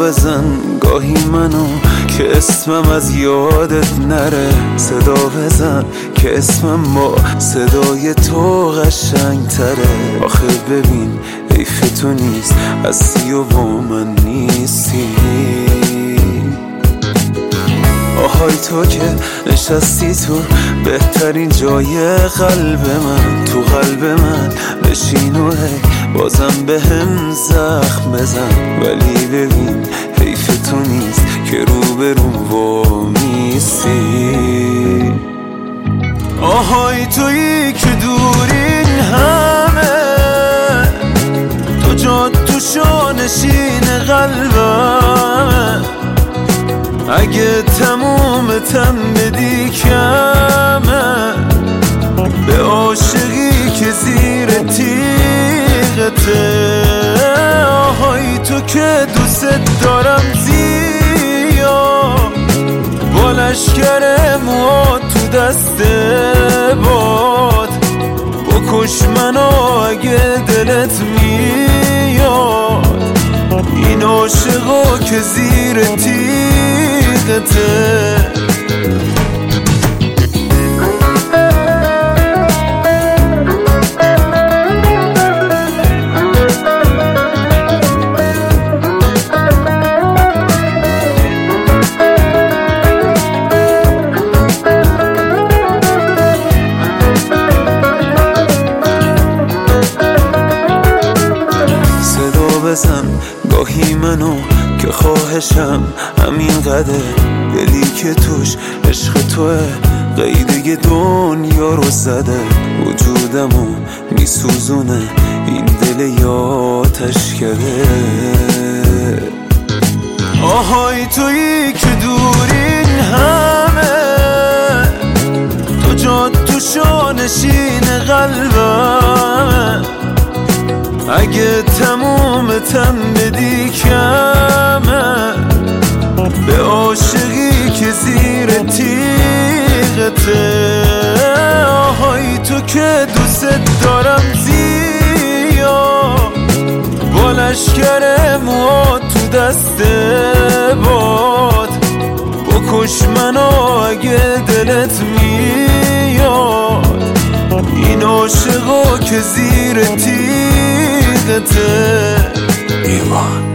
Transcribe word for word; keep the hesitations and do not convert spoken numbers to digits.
بزن گاهی منو که اسمم از یادت نره، صدا بزن که اسمم با صدای تو قشنگ تره. آخه ببین حیف تو نیست هستی و با من نیستی. آهای تو که نشستی تو بهترین جای قلب من، تو قلب من بشین و هی بازم به هم زخم بزن. ولی ببین حیف تو نیست که رو به رو وامیستی. آهای تویی که دورین همه، تو جا تو شانشین قلبم، اگه تموم تن بدی کمه به عاشقی که زیر تیغته. آهای تو که دوست دارم زیاد، با لشکر مواد تو دست باد، بکش منو اگه دلت میاد. این عاشقا که زیر تیغته. بزن گاهی منو که خواهشم همین قدر، دلی که توش عشق توه قیده دنیا رو زده. وجودمو میسوزونه این دل یاتش کرده. آهای تویی که دورین همه، تو جا تو شانشین قلبم، اگه تموم تن بدی کمه به عاشقی که زیر تیغته. آهای تو که دوست دارم زیاد، با لشکر مواد تو دست باد، بکش منو اگه دلت میاد. این عاشقا که زیر تیغته. ایوان